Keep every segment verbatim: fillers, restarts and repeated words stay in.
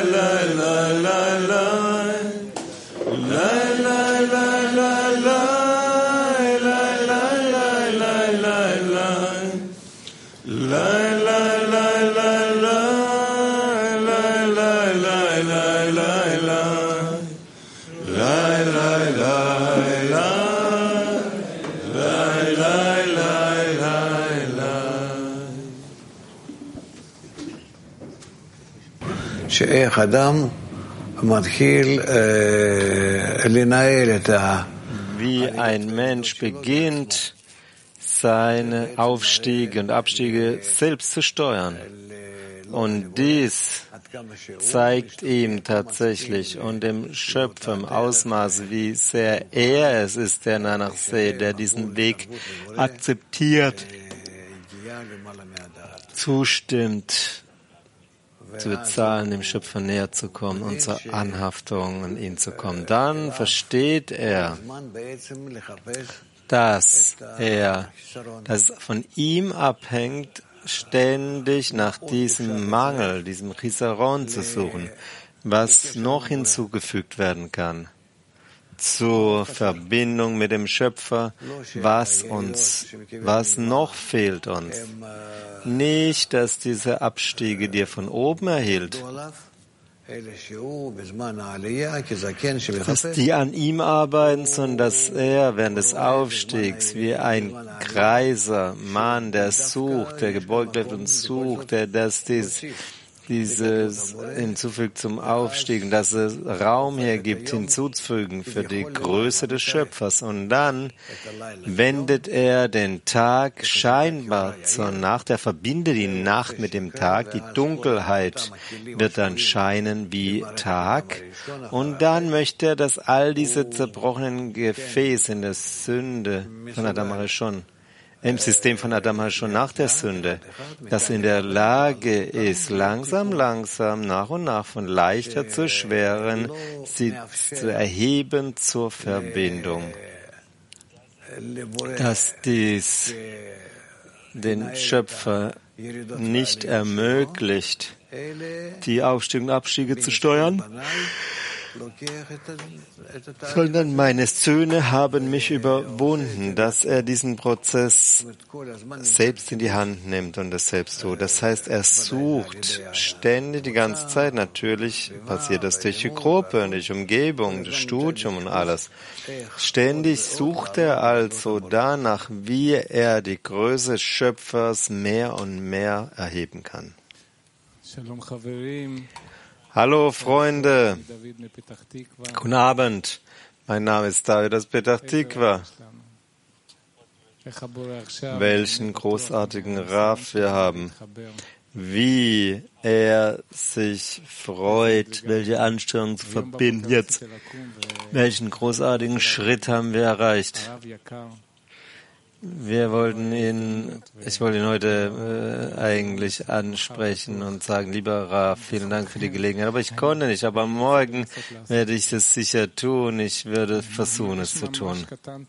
שאיך אדם מתחיל לנהל את ה... Wie ein Mensch beginnt, seine Aufstiege und Abstiege selbst zu steuern. Und dies zeigt ihm tatsächlich und dem Schöpfer im Ausmaß, wie sehr er es ist, der danach sieht, der diesen Weg akzeptiert, zustimmt, zu bezahlen, dem Schöpfer näher zu kommen und zur Anhaftung an ihn zu kommen. Dann versteht er, dass er, dass es von ihm abhängt, ständig nach diesem Mangel, diesem Chisaron zu suchen, was noch hinzugefügt werden kann zur Verbindung mit dem Schöpfer, was uns, was noch fehlt uns. Nicht, dass diese Abstiege dir von oben erhielt, dass die an ihm arbeiten, sondern dass er während des Aufstiegs wie ein greiser Mann, der sucht, der gebeugt bleibt und sucht, der das dies, dieses hinzufügt zum Aufstieg, dass es Raum hier gibt, hinzuzufügen für die Größe des Schöpfers. Und dann wendet er den Tag scheinbar zur Nacht. Er verbindet die Nacht mit dem Tag. Die Dunkelheit wird dann scheinen wie Tag. Und dann möchte er, dass all diese zerbrochenen Gefäße in der Sünde von Adam Arishon, im System von Adam schon nach der Sünde, das in der Lage ist, langsam, langsam, nach und nach von leichter zu schweren, sie zu erheben zur Verbindung. Dass dies den Schöpfer nicht ermöglicht, die Aufstiege und Abstiege zu steuern, sondern meine Söhne haben mich überwunden, dass er diesen Prozess selbst in die Hand nimmt und es selbst tut. Das heißt, er sucht ständig die ganze Zeit. Natürlich passiert das durch die Gruppe, durch die Umgebung, das Studium und alles. Ständig sucht er also danach, wie er die Größe des Schöpfers mehr und mehr erheben kann. Hallo Freunde, guten Abend, mein Name ist David aus Petach Tikva. Welchen großartigen Rav wir haben, wie er sich freut, welche Anstrengung zu verbinden jetzt, welchen großartigen Schritt haben wir erreicht. Wir wollten ihn, ich wollte ihn heute äh, eigentlich ansprechen und sagen, lieber Rav, vielen Dank für die Gelegenheit, aber ich konnte nicht, aber morgen werde ich es sicher tun, ich würde versuchen, es zu tun.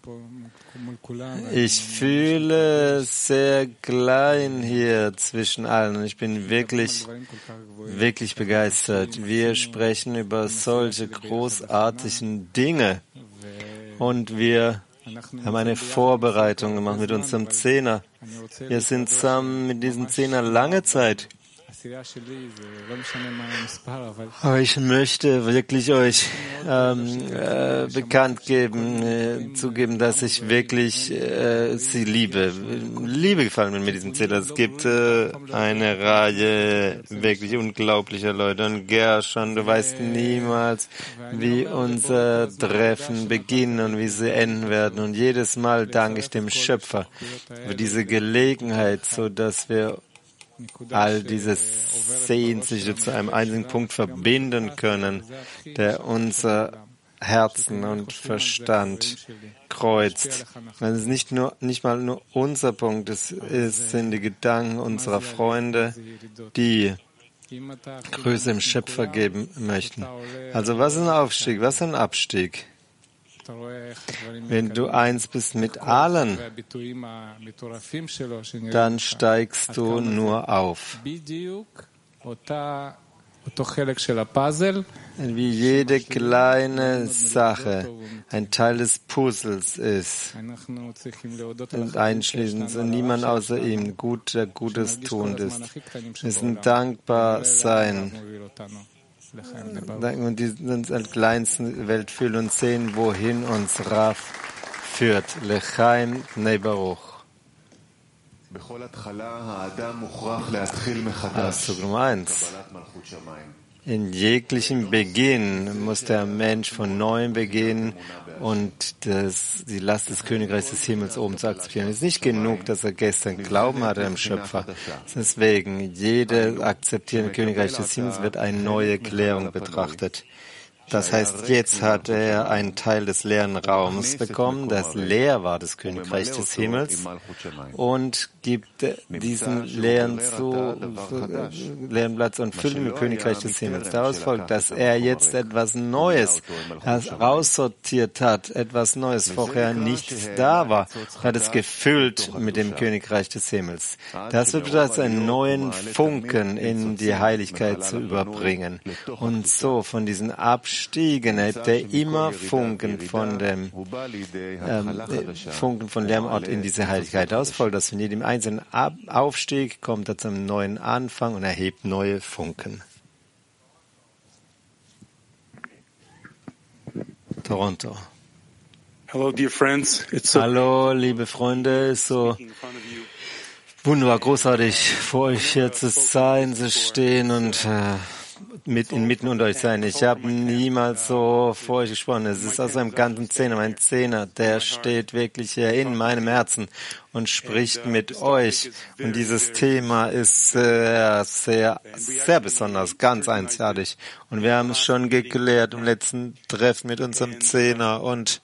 Ich fühle sehr klein hier zwischen allen und ich bin wirklich, wirklich begeistert. Wir sprechen über solche großartigen Dinge und wir Wir haben eine Vorbereitung gemacht mit unserem Zehner. Wir sind zusammen mit diesem Zehner lange Zeit. Aber ich möchte wirklich euch ähm, äh, bekannt geben, äh, zugeben, dass ich wirklich äh, sie liebe. Liebe gefallen mir mit diesem Zehner. Es gibt äh, eine Reihe wirklich unglaublicher Leute. Und Gershon, du weißt niemals, wie unser Treffen beginnen und wie sie enden werden. Und jedes Mal danke ich dem Schöpfer für diese Gelegenheit, so dass wir all diese Sehnsüchte zu einem einzigen Punkt verbinden können, der unser Herzen und Verstand kreuzt. Es ist nicht nur, nicht mal nur unser Punkt, es ist, sind die Gedanken unserer Freunde, die Größe im Schöpfer geben möchten. Also was ist ein Aufstieg, was ist ein Abstieg? Wenn du eins bist mit allen, dann steigst du nur auf. wie jede kleine Sache ein Teil des Puzzles ist und einschließend niemand außer ihm gut, der Gutes tun ist. Wir müssen dankbar sein und uns als kleinsten Welt fühlen und sehen, wohin uns Rav führt. Lechaim Bnei Baruch. Auszug Nummer eins. In jeglichem Beginn muss der Mensch von neuem beginnen und das, die Last des Königreichs des Himmels oben zu akzeptieren. Es ist nicht genug, dass er gestern Glauben hatte im Schöpfer. Deswegen, jede akzeptierende Königreich des Himmels wird eine neue Klärung betrachtet. Das heißt, jetzt hat er einen Teil des leeren Raums bekommen, das leer war, das Königreich des Himmels, und gibt diesen leeren, zu, leeren Platz und füllt ihn mit Königreich des Himmels. Daraus folgt, dass er jetzt etwas Neues raussortiert hat, etwas Neues, vorher nicht da war, hat es gefüllt mit dem Königreich des Himmels. Das wird bedeuten, einen neuen Funken in die Heiligkeit zu überbringen. Und so von diesen Abschnitten Stiegen hebt er immer Funken von dem ähm, Funken von Lärmort in diese Heiligkeit aus, folgt, dass von jedem einzelnen Ab- Aufstieg kommt er zum neuen Anfang und erhebt neue Funken. Toronto. Hello, dear friends. It's so Hallo, liebe Freunde, es ist so wunderbar, großartig, vor euch hier zu sein, zu stehen und äh, mit inmitten unter euch sein. Ich habe niemals so vor euch gesprochen. Es ist aus einem ganzen Zehner, mein Zehner, der steht wirklich hier in meinem Herzen und spricht mit euch. Und dieses Thema ist sehr, sehr, sehr besonders, ganz einzigartig. Und wir haben es schon geklärt im letzten Treffen mit unserem Zehner. Und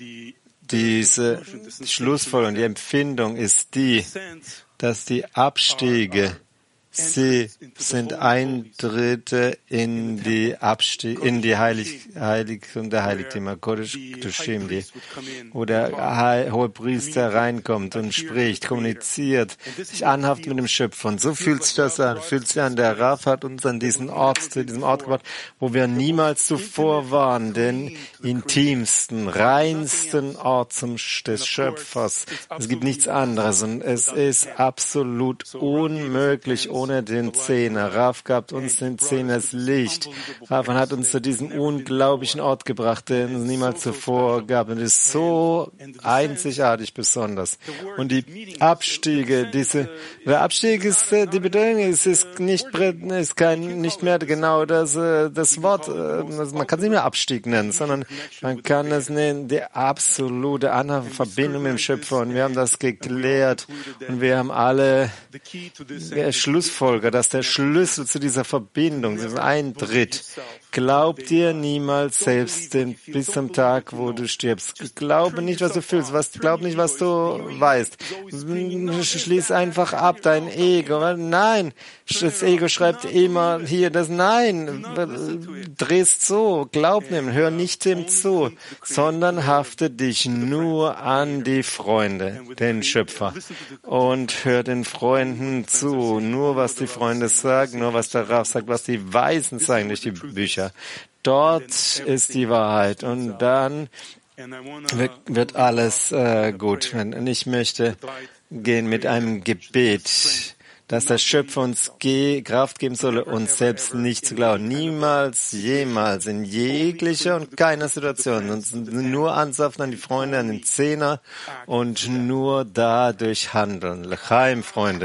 diese Schlussfolgerung, die Empfindung ist die, dass die Abstiege, sie sind Eintritte in die Abstieg, in die Heilig, Heiligtum der Heiligtümer, Kodesh Kedoshim, wo der hohe Priester reinkommt und spricht, kommuniziert, sich anhaftet mit dem Schöpfer. Und so fühlt sich das an, fühlt sich an. Der Rav hat uns an diesen Ort, zu diesem Ort gebracht, wo wir niemals zuvor waren, den intimsten, reinsten Ort zum, des Schöpfers. Es gibt nichts anderes und es ist absolut unmöglich, ohne den Zehner. Rav gab uns den Zehner das Licht. Rav hat uns zu diesem unglaublichen Ort gebracht, den es niemals zuvor gab. Und es ist so einzigartig besonders. Und die Abstiege, diese, der Abstieg ist, die Bedeutung ist, ist nicht, ist kein, nicht mehr genau das, das Wort, man kann es nicht mehr Abstieg nennen, sondern man kann es nennen, die absolute Verbindung mit dem Schöpfer. Und wir haben das geklärt und wir haben alle Schlussfolgerungen, dass der Schlüssel zu dieser Verbindung, diesem Eintritt, glaub dir niemals selbst den, bis zum Tag, wo du stirbst. Glaube nicht, was du fühlst, was, glaub nicht, was du weißt. Schließ einfach ab, dein Ego. Nein, das Ego schreibt immer hier das Nein. Drehst so, glaub nicht, hör nicht dem zu, sondern hafte dich nur an die Freunde, den Schöpfer. Und hör den Freunden zu, nur was die Freunde sagen, nur was der Rav sagt, was die Weisen sagen durch die Bücher. Dort ist die Wahrheit und dann wird alles äh, gut. Und ich möchte gehen mit einem Gebet, dass der Schöpfer uns ge- Kraft geben solle, uns selbst nicht zu glauben. Niemals, jemals, in jeglicher und keiner Situation. Uns nur ansaften an die Freunde, an den Zehner und nur dadurch handeln. L'chaim, Freunde.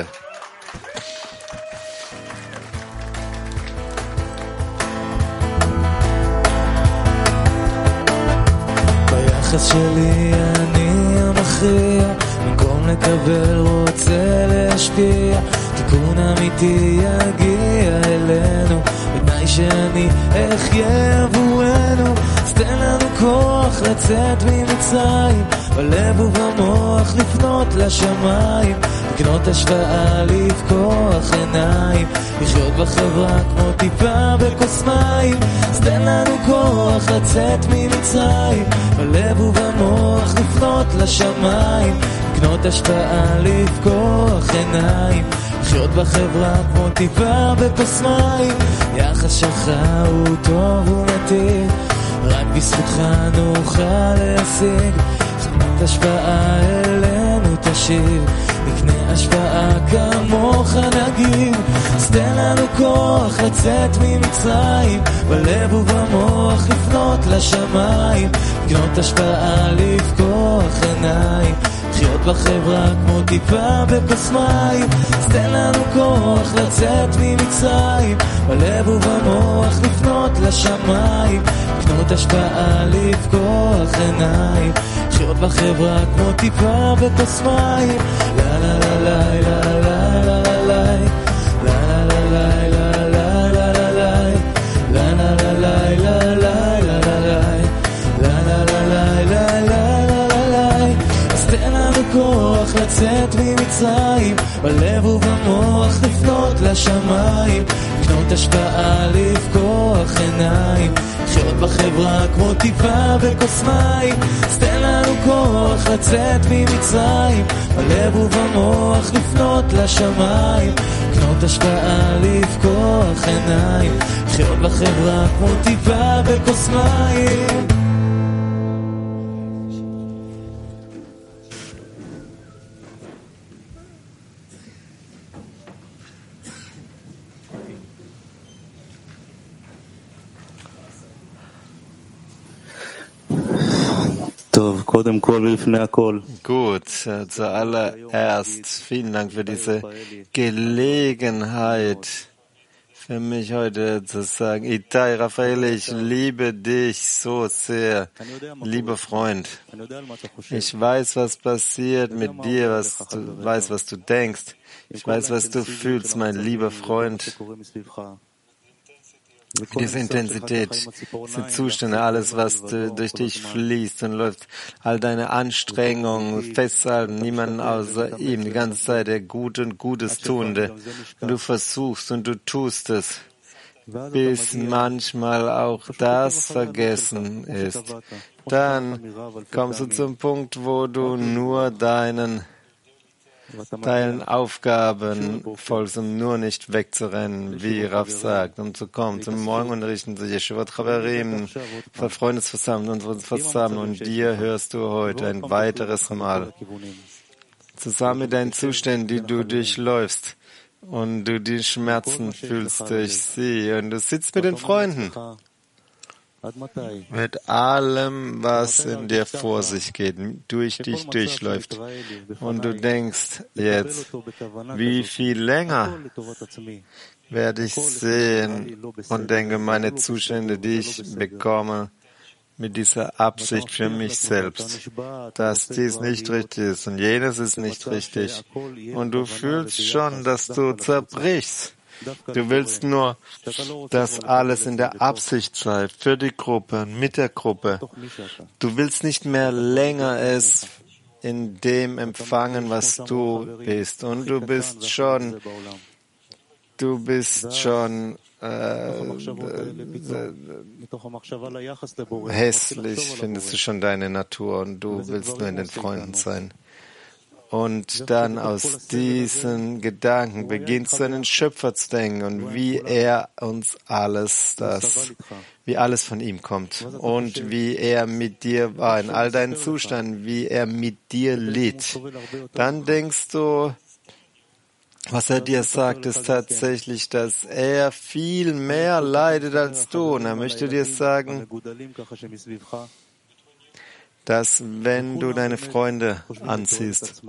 ביחס שלי אני המכריע, במקום לקבל רוצה להשפיע, תיקון אמיתי יגיע אלינו, בתנאי שאני אחיה עבורנו, אז תן לנו כוח לצאת ממצרים, בלב ובמוח לפנות לשמיים, לקנות השפעה, לפקוח עיניים, לחיות בחברה כמו טיפה בכוס מים, אז תן לנו כוח לצאת ממצרים, בלב ובמוח לפנות לשמיים, לקנות השפעה, לפקוח עיניים, לחיות בחברה כמו טיפה בכוס מים. יחס שלך הוא טוב ומתאים, רק בזכותך נוכל להשיג. קנות השפעה אלינו תשיב, נקנה השפעה כמוך נגיב. אז תן לנו כוח לצאת ממצרים, בלב ובמוח לפנות לשמיים. קנות השפעה, לפקוח עיניים, לחיות בחברה כמו טיפה בכוס מים. אז תן לנו כוח לצאת ממצרים, בלב ובמוח לפנות לשמיים. קנות השפעה, לפקוח עיניים, לחיות בחברה כמו טיפה בכוס מים. לה לה לה לה לה לה לה לה לה לה לה לה לה לה לה לה לה. אז תן לנו כוח לצאת ממצרים, בלב ובמוח לפנות לשמיים. קנות השפעה, לפקוח עיניים, לחיות בחברה כמו טיפה בכוס מים. אז תן לנו כוח לצאת ממצרים, בלב ובמוח לפנות לשמיים. קנות השפעה, לפקוח עיניים, לחיות בחברה כמו טיפה בכוס מים. Gut, zuallererst vielen Dank für diese Gelegenheit für mich heute zu sagen, Itai Raphael, ich liebe dich so sehr, lieber Freund. Ich weiß, was passiert mit dir, was du weißt, was du denkst. Ich weiß, was du fühlst, mein lieber Freund. Diese Intensität, diese Zustände, alles, was du, durch dich fließt und läuft, all deine Anstrengungen, festhalten, niemanden außer ihm, die ganze Zeit der Gute und Gutes Tuende. Und du versuchst und du tust es, bis manchmal auch das vergessen ist. Dann kommst du zum Punkt, wo du nur deinen deinen Aufgaben folgst, um nur nicht wegzurennen, wie Rav sagt, um zu kommen. Zum Morgen unterrichten sich Yeshivot Chaverim, Freundesversammlung und Versammlung, und dir hörst du heute ein weiteres Mal. Zusammen mit deinen Zuständen, die du durchläufst, und du die Schmerzen fühlst durch sie, und du sitzt mit den Freunden, mit allem, was in dir vor sich geht, durch dich durchläuft. Und du denkst jetzt, wie viel länger werde ich sehen und denke, meine Zustände, die ich bekomme, mit dieser Absicht für mich selbst, dass dies nicht richtig ist und jenes ist nicht richtig. Und du fühlst schon, dass du zerbrichst. Du willst nur, dass alles in der Absicht sei, für die Gruppe, mit der Gruppe. Du willst nicht mehr länger es in dem empfangen, was du bist. Und du bist schon, du bist schon äh, äh, hässlich, findest du schon deine Natur, und du willst nur in den Freunden sein. Und dann aus diesen Gedanken beginnst du an den Schöpfer zu denken und wie er uns alles das, wie alles von ihm kommt und wie er mit dir war in all deinen Zuständen, wie er mit dir litt. Dann denkst du, was er dir sagt, ist tatsächlich, dass er viel mehr leidet als du. Und er möchte dir sagen, dass wenn du deine Freunde anziehst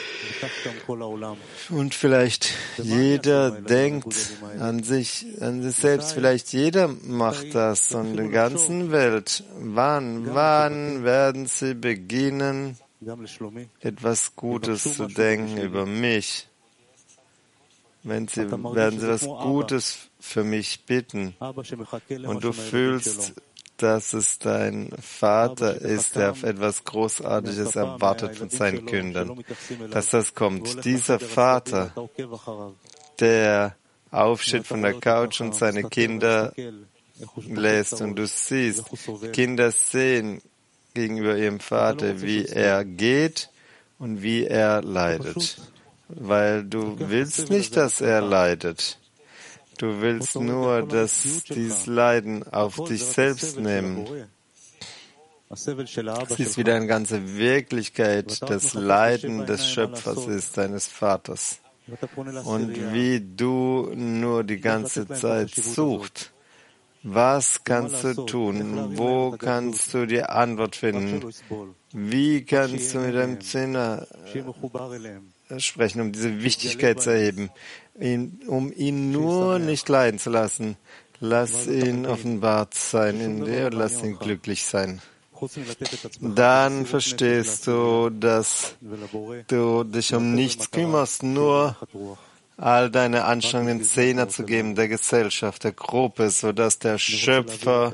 und vielleicht jeder denkt an sich, an sich selbst, vielleicht jeder macht das und die ganzen Welt, wann, wann werden sie beginnen, etwas Gutes zu denken über mich? Wenn sie, werden sie was Gutes für mich bitten und du fühlst, dass es dein Vater ist, der auf etwas Großartiges erwartet von seinen Kindern, dass das kommt. Dieser Vater, der aufsteht von der Couch und seine Kinder lässt, und du siehst, Kinder sehen gegenüber ihrem Vater, wie er geht, und wie er leidet. Weil du willst nicht, dass er leidet. Du willst nur, dass dieses Leiden auf dich selbst nehmen. Es ist wieder eine ganze Wirklichkeit, das Leiden des Schöpfers ist, deines Vaters. Und wie du nur die ganze Zeit suchst, was kannst du tun? Wo kannst du die Antwort finden? Wie kannst du mit deinem Zehner sprechen, um diese Wichtigkeit zu erheben, ihn, um ihn nur nicht leiden zu lassen? Lass ihn offenbart sein in dir und lass ihn glücklich sein. Dann verstehst du, dass du dich um nichts kümmerst, nur all deine Anstrengungen Zehner zu geben, der Gesellschaft, der Gruppe, sodass der Schöpfer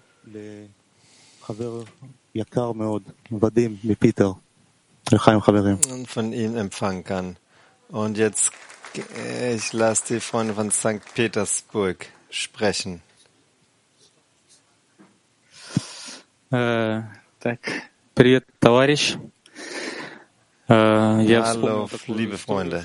von ihm empfangen kann. Und jetzt, ich lasse die Freunde von Sankt Petersburg sprechen. Äh, так, привет, товарищ. Hallo, liebe Freunde.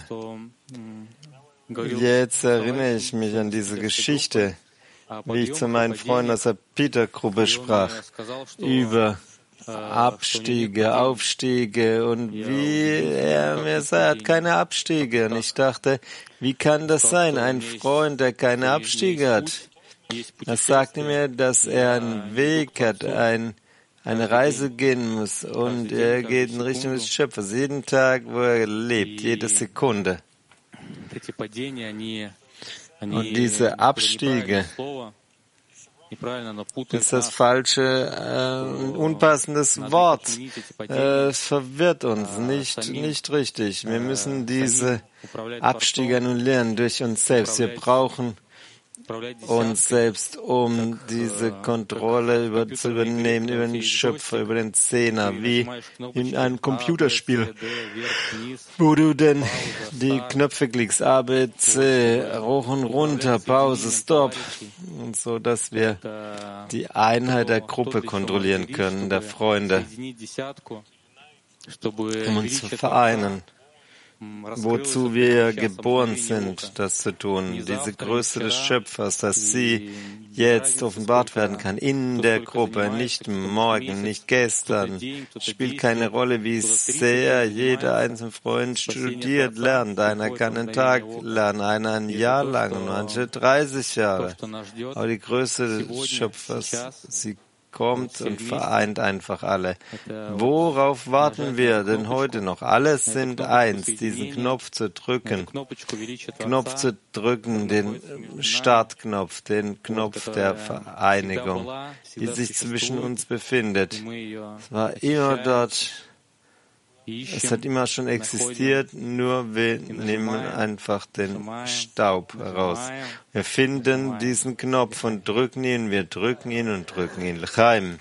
Jetzt erinnere ich mich an diese Geschichte, wie ich zu meinen Freunden aus der Peter-Gruppe sprach, über Abstiege, Aufstiege und wie er mir sagt, er hat keine Abstiege. Und ich dachte, wie kann das sein, ein Freund, der keine Abstiege hat? Er sagte mir, dass er einen Weg hat, ein, eine Reise gehen muss und er geht in Richtung des Schöpfers, jeden Tag, wo er lebt, jede Sekunde. Und diese Abstiege ist das falsche, äh, unpassendes Wort. Äh, es verwirrt uns nicht, nicht richtig. Wir müssen diese Abstiege annullieren durch uns selbst. Wir brauchen uns selbst, um diese Kontrolle über, zu übernehmen über den Schöpfer, über den Zehner, wie in einem Computerspiel, wo du denn die Knöpfe klickst, A, B, C, hoch und runter, Pause, Stop, und so, dass wir die Einheit der Gruppe kontrollieren können, der Freunde, um uns zu vereinen. Wozu wir geboren sind, das zu tun, diese Größe des Schöpfers, dass sie jetzt offenbart werden kann in der Gruppe, nicht morgen, nicht gestern. Es spielt keine Rolle, wie sehr jeder einzelne Freund studiert, lernt. Einer kann einen Tag lernen, einer ein Jahr lang, manche dreißig Jahre. Aber die Größe des Schöpfers, sie kommt und vereint einfach alle. Worauf warten wir denn heute noch? Alle sind eins, diesen Knopf zu drücken. Knopf zu drücken, den Startknopf, den Knopf der Vereinigung, die sich zwischen uns befindet. Es war immer dort. Es hat immer schon existiert, nur wir nehmen einfach den Staub heraus. Wir finden diesen Knopf und drücken ihn, wir drücken ihn und drücken ihn. L'chaim.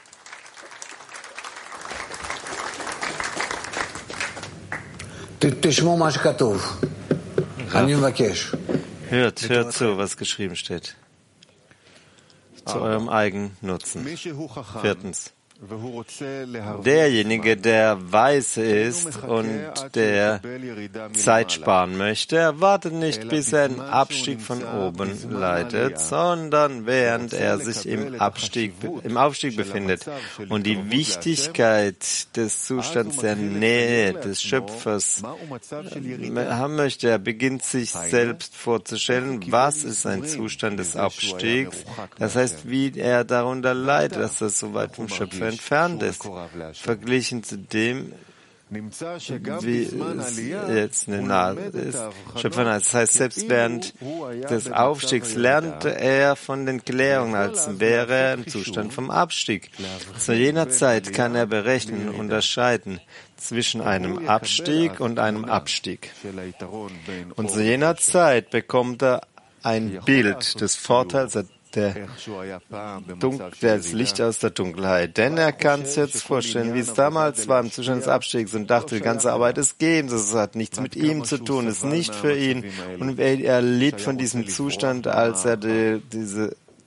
Hört, hört zu, was geschrieben steht. Zu eurem eigenen Nutzen. Viertens. Derjenige, der weise ist und der Zeit sparen möchte, erwartet nicht, bis er einen Abstieg von oben leidet, sondern während er sich im, Abstieg, im Aufstieg befindet. Und die Wichtigkeit des Zustands der Nähe des Schöpfers haben möchte, er beginnt sich selbst vorzustellen, was ist ein Zustand des Abstiegs, das heißt, wie er darunter leidet, dass er so weit vom Schöpfer entfernt ist, verglichen zu dem, wie es jetzt eine Nahe ist. Schöpfer, das heißt, selbst während des Aufstiegs lernte er von den Klärungen, als wäre er im Zustand vom Abstieg. Zu jener Zeit kann er berechnen und unterscheiden zwischen einem Abstieg und einem Abstieg. Und zu jener Zeit bekommt er ein Bild des Vorteils der Dunkel, das Licht aus der Dunkelheit. Denn er kann es jetzt vorstellen, wie es damals war im Zustand des Abstiegs und dachte, die ganze Arbeit ist geben, das hat nichts mit ihm zu tun, ist nicht für ihn. Und er litt von diesem Zustand, als er die, diese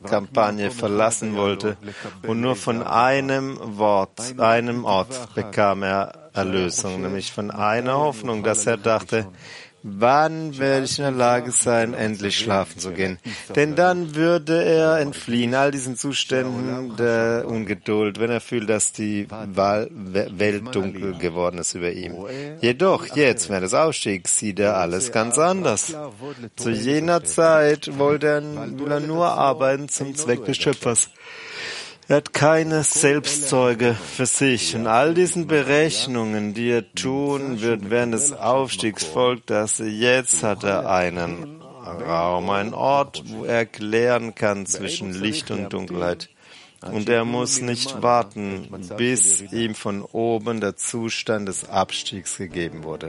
Kampagne verlassen wollte und nur von einem Wort, einem Ort bekam er Erlösung, nämlich von einer Hoffnung, dass er dachte, wann werde ich in der Lage sein, endlich schlafen zu gehen? Denn dann würde er entfliehen, all diesen Zuständen der Ungeduld, wenn er fühlt, dass die Welt dunkel geworden ist über ihm. Jedoch, jetzt, während des Aufstiegs, sieht er alles ganz anders. Zu jener Zeit wollte er, will er nur arbeiten zum Zweck des Schöpfers. Er hat keine Selbstzeuge für sich. Und all diesen Berechnungen, die er tun wird während des Aufstiegs, folgt, dass jetzt hat er einen Raum, einen Ort, wo er klären kann zwischen Licht und Dunkelheit. Und er muss nicht warten, bis ihm von oben der Zustand des Abstiegs gegeben wurde.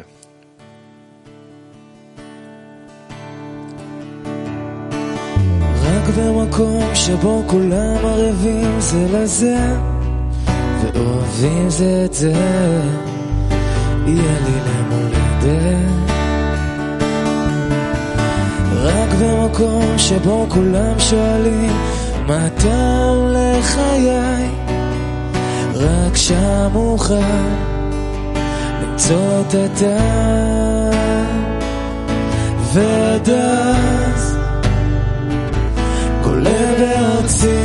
רק במקום שבו כולם ערבים זה לזה ואוהבים זה את זה יהיה לי למולדת רק במקום שבו כולם שואלים מה טעם לחיי רק שם אוכל למצוא את הטעם ועד אז גולה בארצי,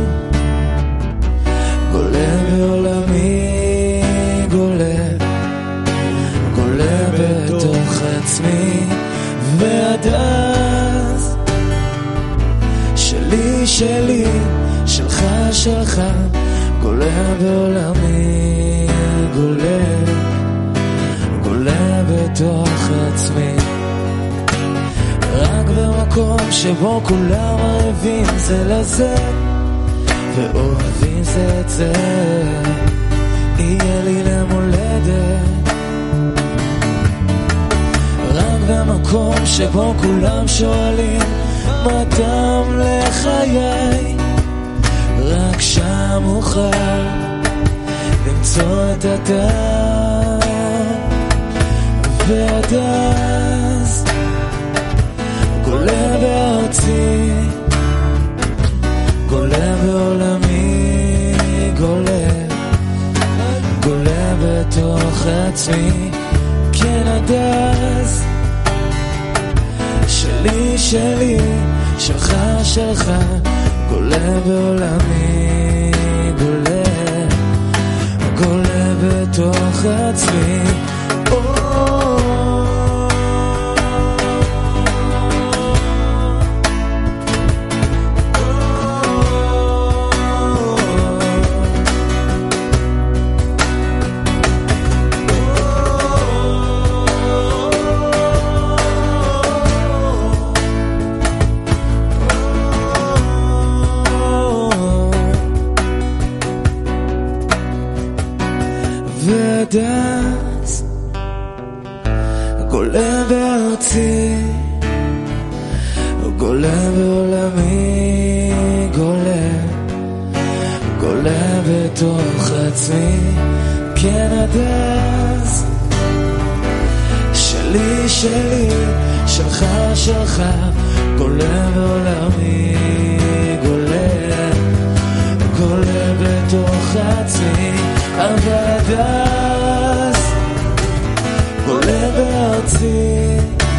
גולה בעולמי, גולה, גולה בתוך עצמי, ועד אז שלי, שלי, שלך, שלך, גולה בעולמי, גולה, גולה בתוך עצמי. רק במקום שבו כולם ערבים זה לזה ואוהבים זה את זה יהיה לי למולדת רק במקום שבו כולם שואלים מה טעם לחיי רק שם אוכל למצוא את הטעם ועד אז גולה בארצי, גולה בעולמי, גולה, גולה בתוך עצמי, כן עד אז, שלי, שלי, שלך, שלך, גולה בעולמי, גולה, גולה בתוך עצמי, אז גולה בארצי גולה בעולמי גולה גולה בתוך עצמי כן עד אז שלי שלי שלך שלך גולה בעולמי גולה גולה בתוך עצמי עד אז גולה בארצי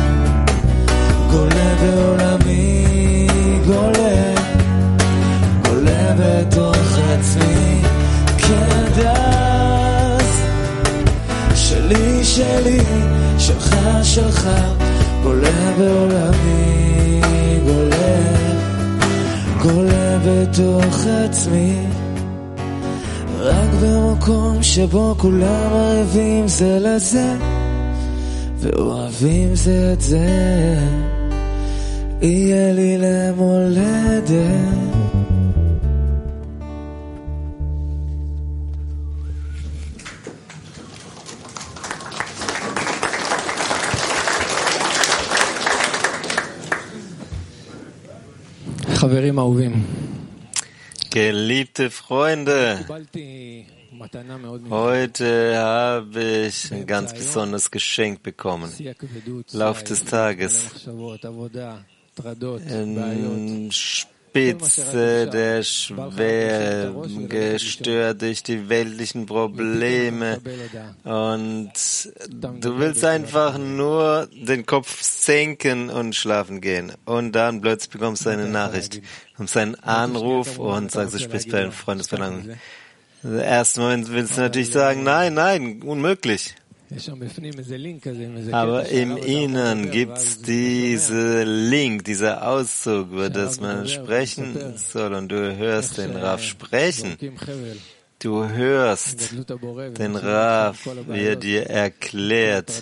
גולה בעולמי גולה גולה בתוך עצמי כן עד אז שלי שלי שלך שלך גולה בעולמי גולה גולה בתוך עצמי רק במקום שבו כולם ערבים זה לזה ואוהבים זה את זה יהיה לי למולדת חברים אהובים Geliebte Freunde, heute habe ich ein ganz besonderes Geschenk bekommen. Im Laufe des Tages in Spitze, der schwer, gestört durch die weltlichen Probleme. Und du willst einfach nur den Kopf senken und schlafen gehen. Und dann plötzlich bekommst du eine Nachricht, bekommst einen Anruf und sagst, du sprichst bei einem Freundesverlangen. Im ersten Moment willst du natürlich sagen, nein, nein, unmöglich. Aber im Inneren gibt's diese Link, dieser Auszug, über das man sprechen soll. Und du hörst den Rav sprechen. Du hörst den Rav, wie er dir erklärt,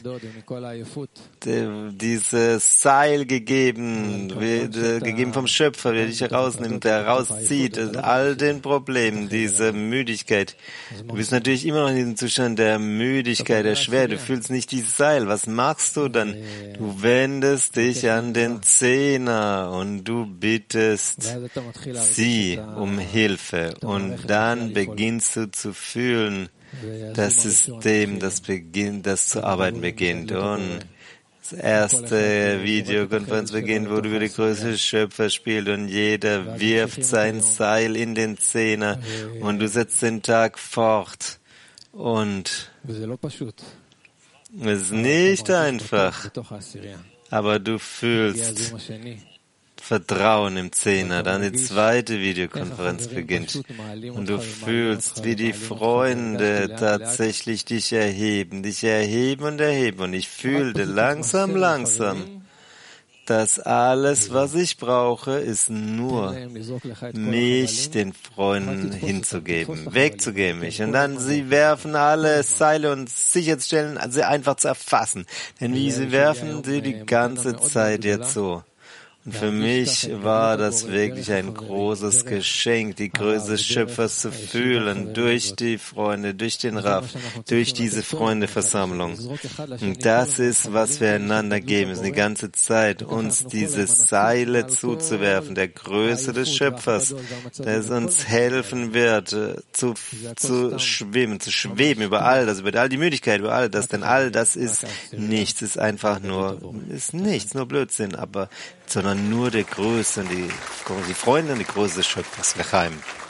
dieses Seil gegeben, wie, gegeben vom Schöpfer, wie er dich herausnimmt, der herauszieht, all den Problemen, diese Müdigkeit. Du bist natürlich immer noch in diesem Zustand der Müdigkeit, der Schwere, du fühlst nicht dieses Seil. Was machst du dann? Du wendest dich an den Zehner und du bittest sie um Hilfe. Und dann beginnst du zu fühlen, das System, das beginnt, das zu arbeiten beginnt. Und das erste Videokonferenz beginnt, wo du über die größte Schöpfer spielst und jeder wirft sein Seil in den Zehner und du setzt den Tag fort. Und es ist nicht einfach, aber du fühlst Vertrauen im Zehner. Dann die zweite Videokonferenz beginnt. Und du fühlst, wie die Freunde tatsächlich dich erheben, dich erheben und erheben. Und ich fühlte langsam, langsam, dass alles, was ich brauche, ist nur, mich den Freunden hinzugeben, wegzugeben mich. Und dann, sie werfen alle Seile und sicherstellen, sie einfach zu erfassen. Denn wie sie werfen, sie die ganze Zeit jetzt so. Und für mich war das wirklich ein großes Geschenk, die Größe des Schöpfers zu fühlen, durch die Freunde, durch den Rav, durch diese Freundeversammlung. Und das ist, was wir einander geben, ist die ganze Zeit, uns diese Seile zuzuwerfen, der Größe des Schöpfers, der es uns helfen wird, zu, zu schwimmen, zu schweben über all das, über all die Müdigkeit, über all das, denn all das ist nichts, ist einfach nur, ist nichts, nur Blödsinn, aber sondern nur der Größe und die, die Freunde und die Größe des Schöpfers. L'chaim.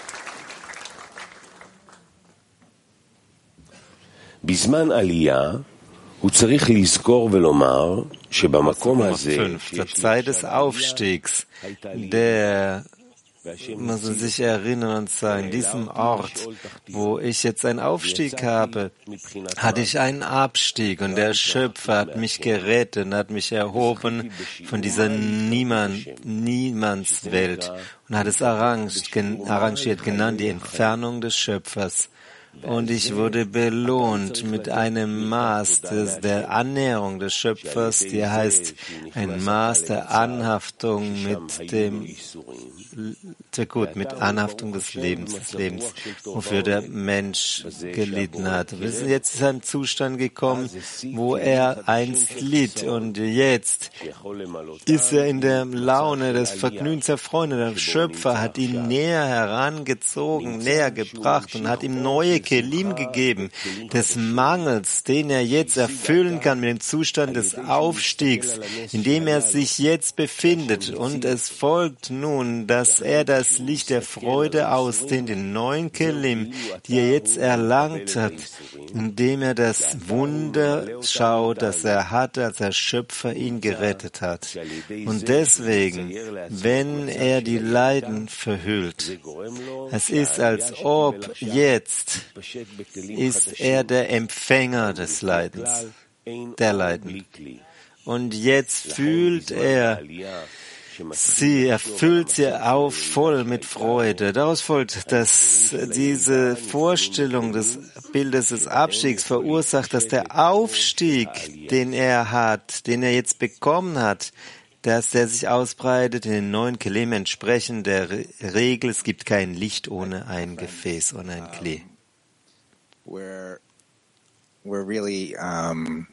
בזמן עלייה הוא צריך לזכור ולומר שבמקום הזה, zur Zeit des Aufstiegs, der muss man sich erinnern und sagen, diesem Ort, wo ich jetzt einen Aufstieg habe, hatte ich einen Abstieg und der Schöpfer hat mich gerettet und hat mich erhoben von dieser Niemand, Niemandswelt und hat es arrangiert, genannt die Entfernung des Schöpfers. Und ich wurde belohnt mit einem Maß des, der Annäherung des Schöpfers, die heißt ein Maß der Anhaftung mit dem, sehr gut, mit Anhaftung des Lebens, des Lebens, wofür der Mensch gelitten hat. Wir sind jetzt in einen Zustand gekommen, wo er einst litt und jetzt ist er in der Laune des Vergnügens der Freunde. Der Schöpfer hat ihn näher herangezogen, näher gebracht und hat ihm neue Kelim gegeben, des Mangels, den er jetzt erfüllen kann mit dem Zustand des Aufstiegs, in dem er sich jetzt befindet. Und es folgt nun, dass er das Licht der Freude ausdehnt, den neuen Kelim, die er jetzt erlangt hat, indem er das Wunder schaut, das er hatte, als der Schöpfer ihn gerettet hat. Und deswegen, wenn er die Leiden verhüllt, es ist, als ob jetzt ist er der Empfänger des Leidens, der Leiden. Und jetzt fühlt er sie, erfüllt sie auf voll mit Freude. Daraus folgt, dass diese Vorstellung des Bildes des Abstiegs verursacht, dass der Aufstieg, den er hat, den er jetzt bekommen hat, dass der sich ausbreitet in den neuen Kelim entsprechend der Regel, es gibt kein Licht ohne ein Gefäß, ohne ein Kli. We're we're really um,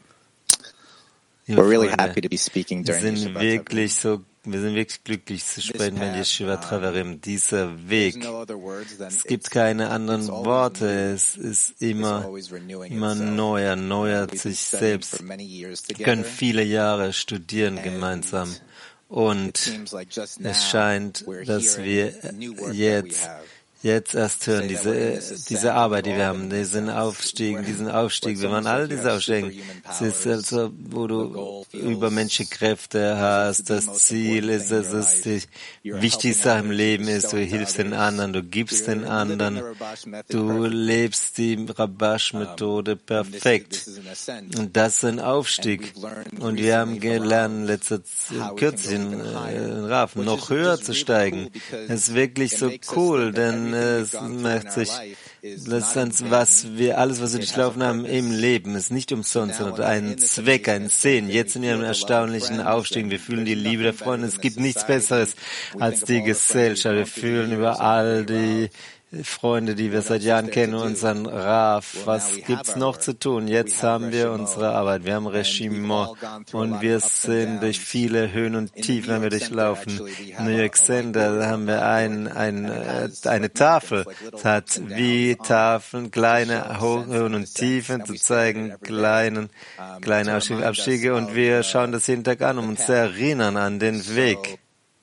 we're really happy to be speaking during wir sind wirklich so, wir sind wirklich glücklich zu sprechen bei Yeshiva Travarim. Dieser Weg, es gibt keine anderen Worte, es ist immer, immer neu, erneuert sich selbst. Wir können viele Jahre studieren gemeinsam Und es scheint, dass wir jetzt Jetzt erst hören, diese, diese Arbeit, die wir haben, diesen Aufstieg, diesen Aufstieg, wenn man all diese Aufstiege, es ist also, wo du übermenschliche Kräfte hast, das Ziel ist, dass es die wichtigste Sache im Leben ist, du hilfst den anderen, du gibst den anderen, du lebst die Rabash-Methode perfekt. Und das ist ein Aufstieg. Und wir haben gelernt, letzter, kürzlich in, in Raf, noch höher zu steigen. Es ist wirklich so cool, denn es macht sich, das ist was wir, alles, was wir durchlaufen haben im Leben, ist nicht umsonst, sondern ein Zweck, ein Sinn. Jetzt in ihrem erstaunlichen Aufstieg, wir fühlen die Liebe der Freunde. Es gibt nichts Besseres als die Gesellschaft. Wir fühlen über all die Freunde, die wir seit Jahren kennen, unseren Raf. Was gibt's noch zu tun? Jetzt haben wir unsere Arbeit. Wir haben Regiment und wir sind durch viele Höhen und Tiefen, wenn wir durchlaufen. In New York Center, da haben wir ein, ein, eine Tafel. Es hat wie Tafeln, kleine Höhen und Tiefen zu zeigen, kleinen, kleine Abstiege, Abstiege. Und wir schauen das jeden Tag an, um uns zu erinnern an den Weg.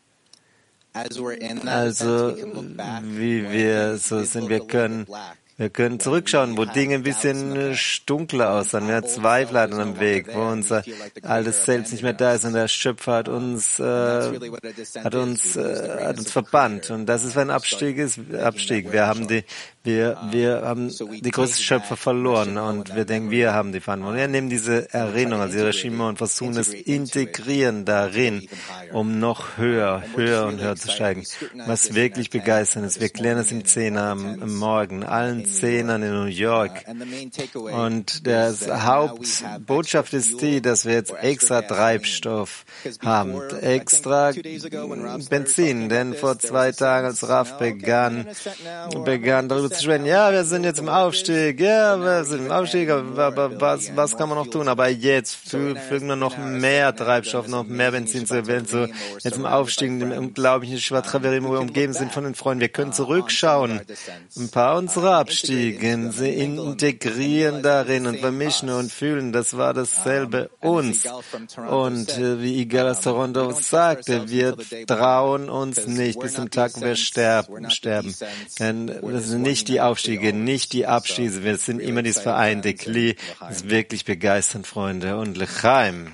Also, wie wir so sind, wir können, wir können zurückschauen, wo Dinge ein bisschen dunkler aussehen. Wir Zweifel hatten am Weg, wo unser altes Selbst nicht mehr da ist und der Schöpfer hat uns, äh, hat uns, äh, hat uns verbannt. Und das ist, wenn Abstieg ist, Abstieg. Wir haben die, wir, wir haben die größten Schöpfer verloren und wir denken, wir haben die Verantwortung. Wir nehmen diese Erinnerung, also ihre Regime und versuchen es integrieren darin, um noch höher, höher und höher zu steigen. Was wirklich begeisternd ist, wir klären es im Zehner am, am Morgen, allen Zehnern in New York. Und der Hauptbotschaft ist die, dass wir jetzt extra Treibstoff haben, extra Benzin, denn vor zwei Tagen, als Raf begann, begann darüber zu sprechen, ja, wir sind jetzt im Aufstieg, ja, wir sind im Aufstieg, aber was, was kann man noch tun? Aber jetzt fügen wir noch mehr Treibstoff, noch mehr Benzin zu, wenn so jetzt im Aufstieg, im unglaublichen Schwatraverim, wo wir umgeben sind von den Freunden. Wir können zurückschauen, ein paar unserer Abstiegen, sie integrieren darin und vermischen und fühlen, das war dasselbe uns. Und äh, wie Igal aus Toronto sagte, wir trauen uns nicht bis zum Tag, wo wir sterben. sterben. Denn das sind nicht die Aufstiege, nicht die Abstiege, wir sind immer dieses vereinte Kli. Das ist wirklich begeisternd, Freunde. Und L'chaim.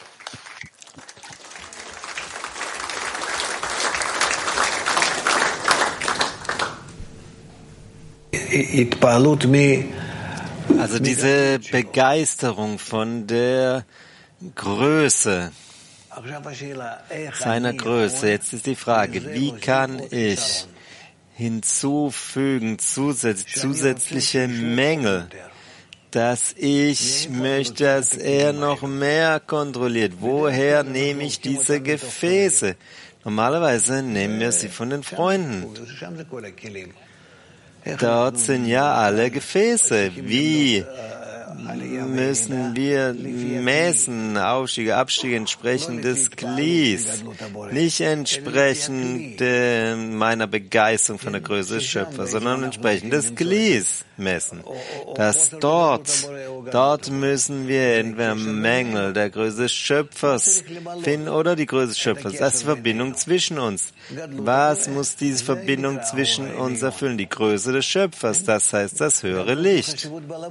Also diese Begeisterung von der Größe, seiner Größe. Jetzt ist die Frage, wie kann ich hinzufügen zusätzlich, zusätzliche Mängel, dass ich möchte, dass er noch mehr kontrolliert. Woher nehme ich diese Gefäße? Normalerweise nehmen wir sie von den Freunden. Dort sind ja alle Gefäße. Wie müssen wir messen, Aufstiege, Abstiege entsprechend des Klis, nicht entsprechend äh, meiner Begeisterung von der Größe des Schöpfers, sondern entsprechend des Klis messen. Dass dort, dort müssen wir entweder Mängel der Größe des Schöpfers finden oder die Größe des Schöpfers. Das ist die Verbindung zwischen uns. Was muss diese Verbindung zwischen uns erfüllen? Die Größe des Schöpfers, das heißt das höhere Licht.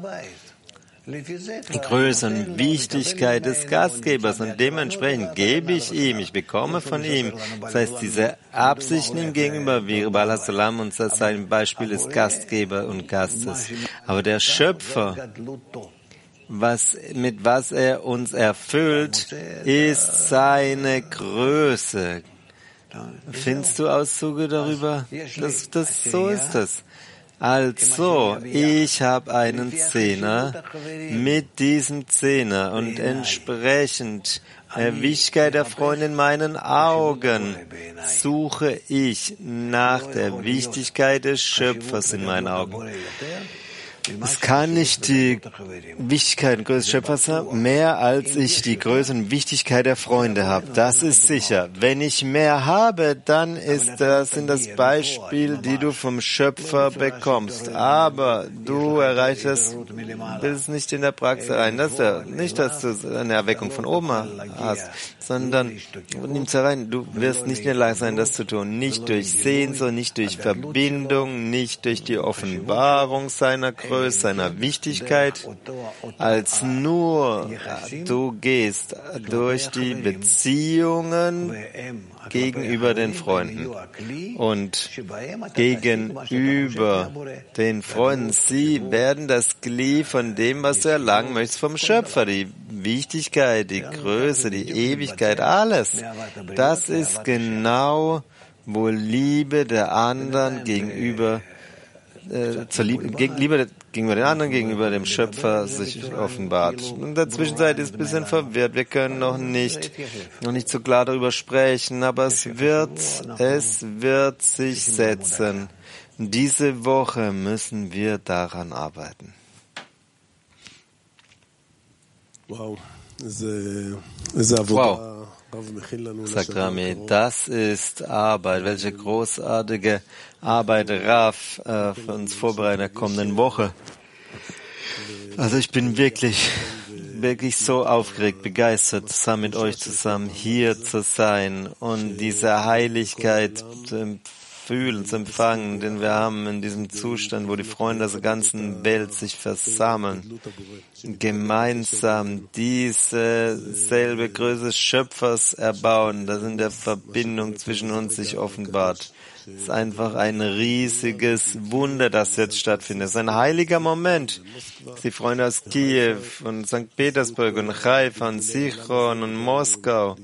Die Größe und Wichtigkeit des Gastgebers und dementsprechend gebe ich ihm, ich bekomme von ihm. Das heißt, diese Absichten ihm gegenüber, wie Bala Salam uns das sein Beispiel ist, Gastgeber und Gastes. Aber der Schöpfer, was, mit was er uns erfüllt, ist seine Größe. Findest du Auszüge darüber? Das, das, so ist das. Also, ich habe einen Zehner mit diesem Zehner und entsprechend der Wichtigkeit der Freunde in meinen Augen suche ich nach der Wichtigkeit des Schöpfers in meinen Augen. Es kann nicht die Wichtigkeit und Größe des Schöpfers haben, mehr als ich die Größe und Wichtigkeit der Freunde habe. Das ist sicher. Wenn ich mehr habe, dann ist das, sind das Beispiele, die du vom Schöpfer bekommst. Aber du erreichst es bis nicht in der Praxis rein. Das ist ja nicht, dass du eine Erweckung von oben hast, sondern nimm es herein. Du wirst nicht in der Lage sein, das zu tun. Nicht durch Sehnsucht, nicht durch Verbindung, nicht durch die Offenbarung seiner Größe, seiner Wichtigkeit, als nur du gehst durch die Beziehungen gegenüber den Freunden und gegenüber den Freunden. Sie werden das Glied von dem, was du erlangen möchtest vom Schöpfer, die Wichtigkeit, die Größe, die Ewigkeit, alles. Das ist genau, wo Liebe der anderen gegenüber Äh, zur Liebe, geg- Liebe gegenüber den anderen, gegenüber dem Schöpfer sich offenbart. In der Zwischenzeit ist es ein bisschen verwirrt. Wir können noch nicht, noch nicht so klar darüber sprechen, aber es wird, es wird sich setzen. Diese Woche müssen wir daran arbeiten. Wow. Wow. Sagt Rami, das ist Arbeit. Welche großartige Arbeit Rav äh, für uns vorbereitet in der kommenden Woche. Also ich bin wirklich, wirklich so aufgeregt, begeistert, zusammen mit euch zusammen hier zu sein und diese Heiligkeit zu fühlen, zu empfangen, den wir haben in diesem Zustand, wo die Freunde der ganzen Welt sich versammeln, gemeinsam diese selbe Größe des Schöpfers erbauen, das in der Verbindung zwischen uns sich offenbart. Es ist einfach ein riesiges Wunder, das jetzt stattfindet. Es ist ein heiliger Moment. Die Freunde aus Kiew und Sankt Petersburg und Haifa und Sichron und Moskau,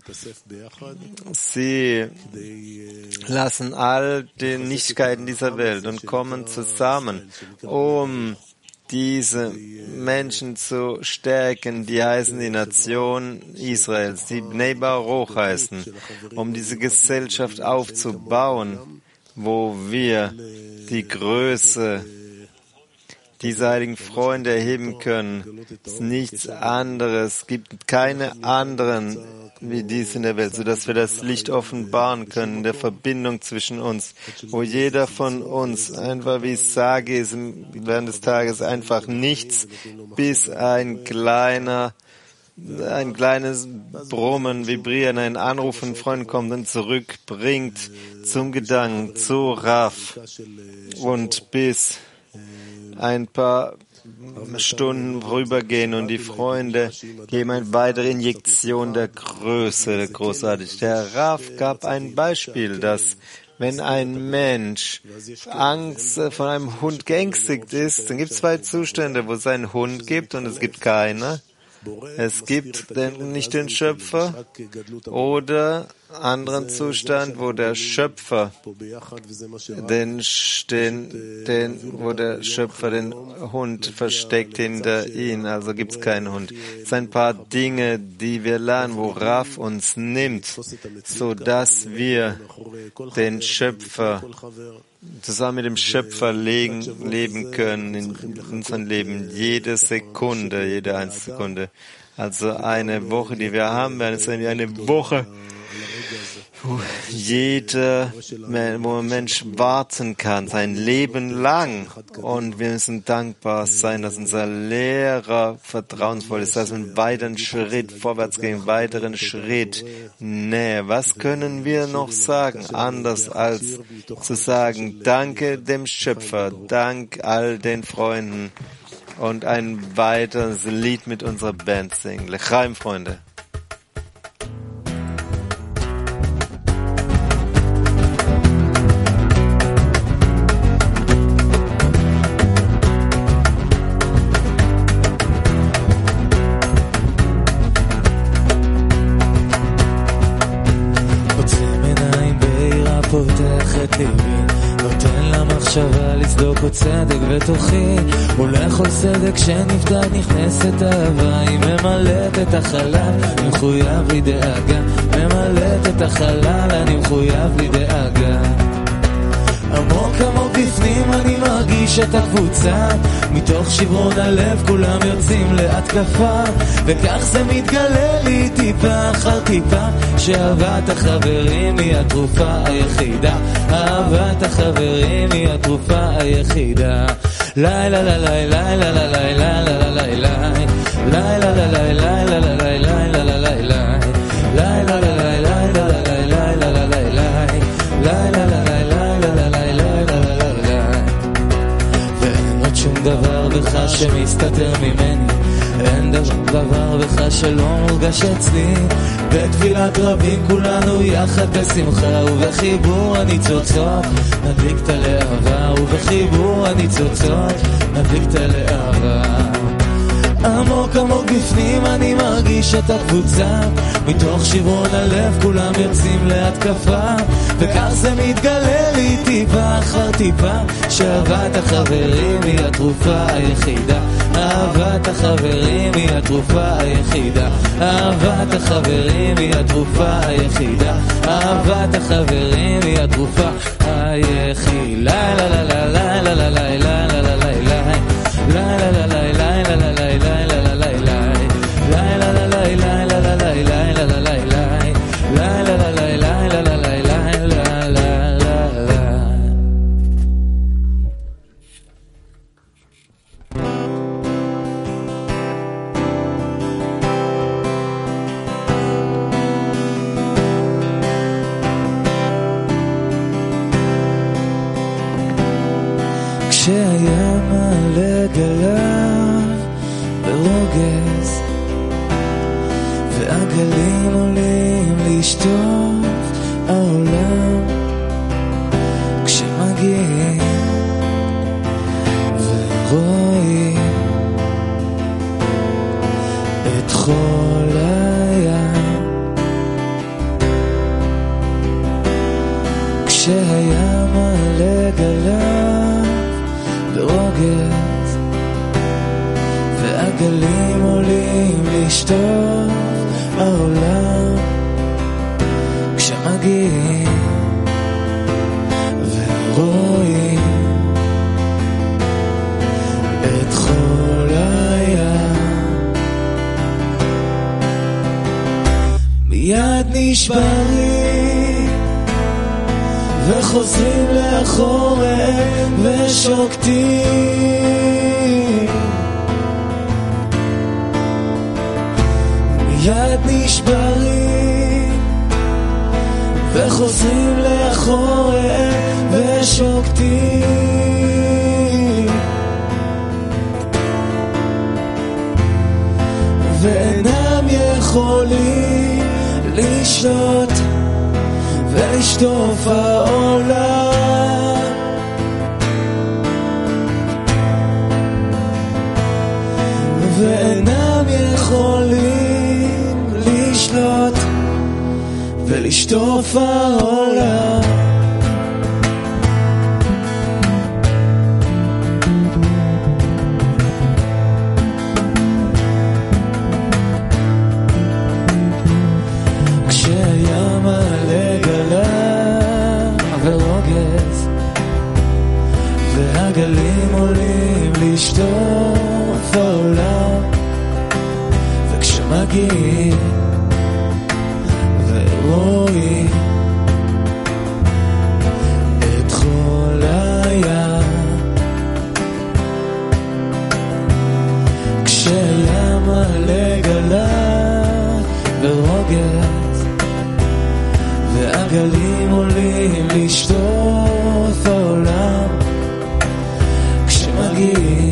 sie lassen all die Nichtigkeiten dieser Welt und kommen zusammen, um diese Menschen zu stärken, die heißen die Nation Israels, die Bnei Baruch heißen, um diese Gesellschaft aufzubauen, wo wir die Größe dieser heiligen Freunde erheben können. Es ist nichts anderes, es gibt keine anderen wie dies in der Welt, sodass wir das Licht offenbaren können in der Verbindung zwischen uns, wo jeder von uns einfach, wie ich sage, ist während des Tages einfach nichts, bis ein kleiner ein kleines Brummen, Vibrieren, ein Anruf von Freunden kommt und zurückbringt zum Gedanken, zu Rav und bis ein paar Stunden vorübergehen und die Freunde geben eine weitere Injektion der Größe, der großartig. Der Rav gab ein Beispiel, dass wenn ein Mensch Angst von einem Hund geängstigt ist, dann gibt es zwei Zustände, wo es einen Hund gibt und es gibt keine. Es gibt den, nicht den Schöpfer oder anderen Zustand, wo der Schöpfer den, den, den, wo der Schöpfer den Hund versteckt hinter ihn, also gibt es keinen Hund. Es sind ein paar Dinge, die wir lernen, wo Rav uns nimmt, so dass wir den Schöpfer zusammen mit dem Schöpfer legen, leben können in unserem Leben, jede Sekunde, jede einzelne Sekunde. Also eine Woche, die wir haben, werden es eine Woche, wo jeder, wo ein Mensch warten kann, sein Leben lang. Und wir müssen dankbar sein, dass unser Lehrer vertrauensvoll ist, dass wir einen weiteren Schritt vorwärts gehen, einen weiteren Schritt näher. Was können wir noch sagen, anders als zu sagen, danke dem Schöpfer, dank all den Freunden und ein weiteres Lied mit unserer Band singen. L'chaim, Freunde. צדק ותוכי ולכל סדק שנפדד נכנסת אהבה היא ממלאת את החלל אני מחויב לי דאגה ממלאת את החלל אני מחויב לי דאגה עמוק עמוק בפנים אני מרגיש מרגיש את הקבוצה, מתוך שברון הלב כולם יוצאים להתקפה, וכך זה מתגלה לי טיפה אחר טיפה, שאהבת החברים היא התרופה היחידה, אהבת החברים היא התרופה היחידה. לילה לילה לילה לילה לילה לילה לילה לילה לילה לילה לילה לילה ואין עוד שום דבר בך שמסתתר ממני, אין דבר בך שלא מורגש אצלי. בתפילת רבים כולנו יחד בשמחה, ובחיבור הניצוצות נדליק את הלהבה, ובחיבור הניצוצות נדליק את הלהבה. עמוק עמוק בפנים אני מרגיש את הקבוצה, מתוך שברון הלב כולם יוצאים להתקפה, וכך זה מתגלה לי טיפה אחר טיפה, שאהבת החברים היא התרופה היחידה, אהבת החברים היא התרופה היחידה, אהבת החברים היא התרופה היחידה, אהבת החברים היא התרופה היחידה. לה לה לה לה לה לה לה לה לה לה לה לה לה לה כשהים מלא גליו ברוגז והגלים עולים לשטוף העולם, כשמגיעים ורואים את חול הים, כשהים מלא גליו ברוגז והגלים עולים לשטוף העולם, כשמגיעים ורואים את חול הים, מיד נשברים וחוזרים לאחוריהם ושוקטים, מיד נשברים וחוזרים לאחוריהם ושוקטים, ואינם יכולים לשלוט ולשטוף העולם, ואינם יכולים לשלוט ולשטוף העולם. כשהים מלא גליו ורוגז והגלים עולים לשטוף העולם, וכשמגיעים ורואים את חול הים, כשהים מלא גליו ורוגז והגלים עולים לשטוף העולם, כשמגיעים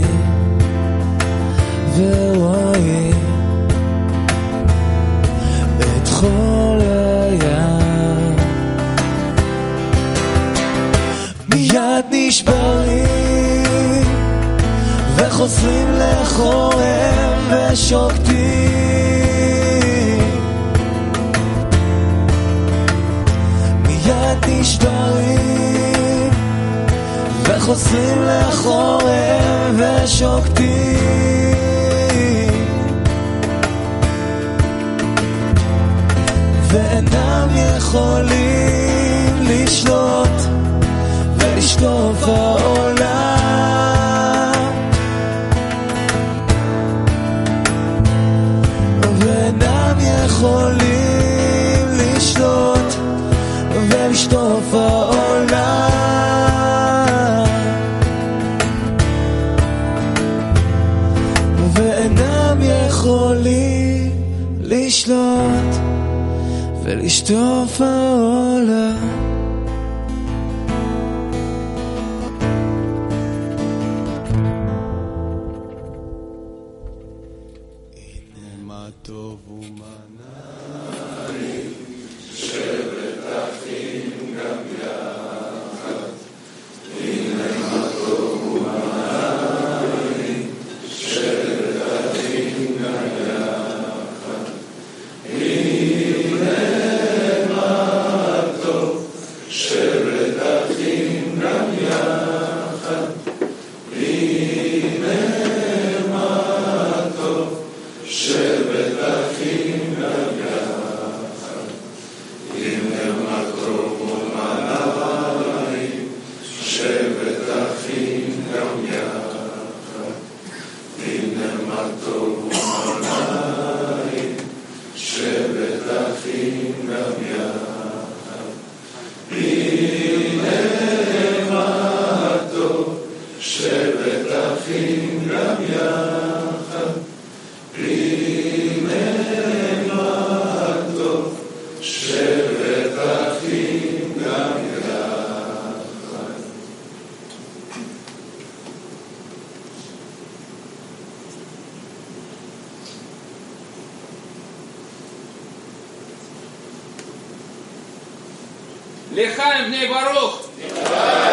ורואים את חול הים, מיד נשברים וחוזרים לאחוריהם ושוקטים, מיד נשברים וחוזרים לאחוריהם ושוקטים, ואינם יכולים לשלוט ולשטוף העולם, לשטוף העולם. לחיים בני ברוך.